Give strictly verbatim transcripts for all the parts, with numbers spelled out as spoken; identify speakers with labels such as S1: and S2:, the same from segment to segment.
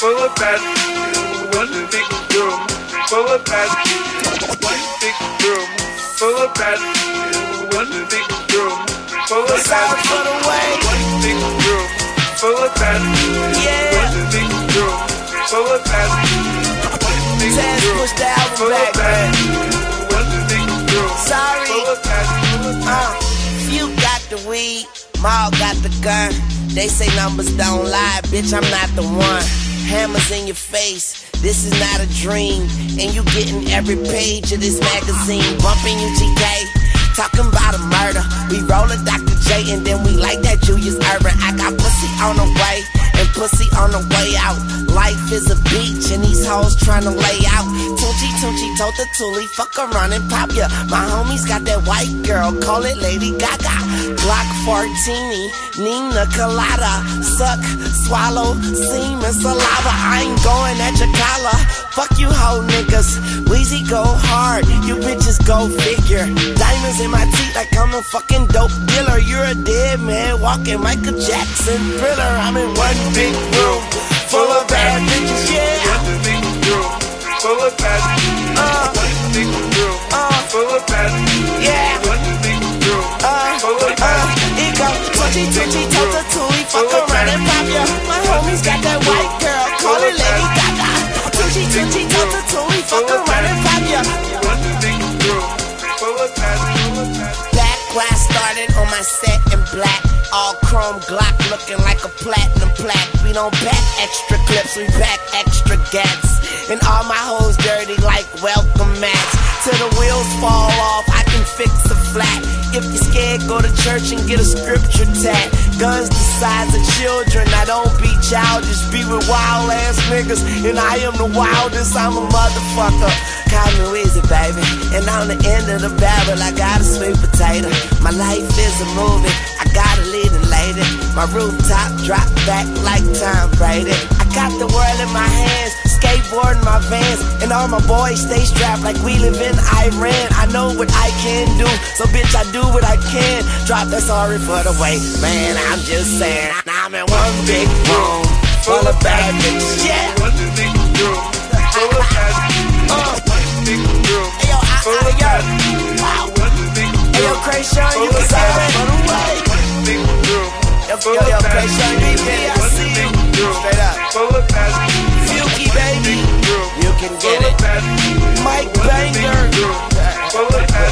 S1: full of bad. One big room, full of bad. One big room, full of bad. One big room, full of bad.
S2: For the way.
S1: One big room, full of bad.
S2: Yeah.
S1: One big room, full of bad. One big
S2: Taz
S1: room,
S2: pushed the album
S1: full
S2: back,
S1: of bad.
S2: man.
S1: One big room,
S2: Sorry.
S1: full of bad.
S2: Uh, Few got the weed, Maul got the gun. They say numbers don't lie, bitch, I'm not the one. Hammers in your face, this is not a dream. And you getting every page of this magazine. Bumping U G K, talking about a murder. We roll a Doctor J and then we like that Julius Urban. I got pussy on the way and pussy on the way out. Life is a beach and these hoes tryna lay out. Tunchi Tunchi told the Tuli, fuck around and pop ya. My homies got that white girl, call it Lady Gaga. Glock fourteen, Nina Colada. Suck, swallow, semen, saliva. I ain't going at your collar. Fuck you hoe niggas, Weezy go hard, you bitches go figure. Diamonds in my teeth like I'm a fucking dope dealer. You're a dead man walking Michael Jackson Thriller. I'm in one big room full of bad bitches, yeah.
S1: One big room, full of bad.
S2: Uh,
S1: One big room,
S2: uh,
S1: full of bad.
S2: yeah.
S1: One big room,
S2: Uh,
S1: full of bad.
S2: uh, it go Twitchy, twitchy, tote Tuli, fuck around and pop ya. My homies got that white girl, call it Lady Gaga. Twitchy, twitchy, tote Tuli, fuck around and pop ya.
S1: One big room, full of bad.
S2: Back where I started on my set in black. All chrome Glock looking like a platinum plaque. We don't pack extra clips, we pack extra gats. And all my hoes dirty like welcome mats. Till the wheels fall off, I can fix a flat. If you're scared, go to church and get a scripture tat. Guns the size of children, I don't be childish. Be with wild ass niggas, and I am the wildest, I'm a motherfucker. Call me Weezy, baby. And on the end of the barrel, I got a sweet potato. My life is a movie, I got a leading lady. My rooftop drop back like Tom Brady. I got the world in my hands, skateboard in my vans. And all my boys stay strapped like we live in Iran. I know what I can do, so bitch, I do what I can. Drop that sorry for the way, man, I'm just saying. Now I'm in one big room full of bad bitches, yeah.
S1: One big room, full of bad.
S2: Uh,
S1: One big room,
S2: Ayo, I,
S1: full
S2: I,
S1: of
S2: yo,
S1: bad.
S2: wow.
S1: One big room,
S2: Ayo, Krayshawn, you
S1: full
S2: can
S1: of
S2: say
S1: bad.
S2: that for the way.
S1: One big room,
S2: Yo,
S1: full
S2: yo,
S1: of
S2: yo,
S1: bad.
S2: Krayshawn, B B, I
S1: One
S2: see you.
S1: big room,
S2: Straight up.
S1: full of bad.
S2: Silky, baby,
S1: Room,
S2: you can get
S1: full of
S2: it.
S1: bad.
S2: Mike
S1: One
S2: Banger,
S1: big room, full of bad.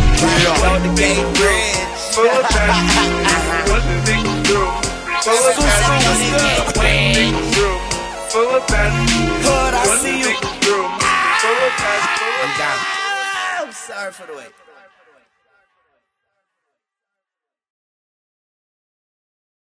S2: on the gate bridge.
S1: Full of bad. One big room, full of bad. One big room, full of bad.
S2: Hood, I
S1: One
S2: see you.
S1: big room, full of bad.
S2: I'm down. I'm sorry for the wait.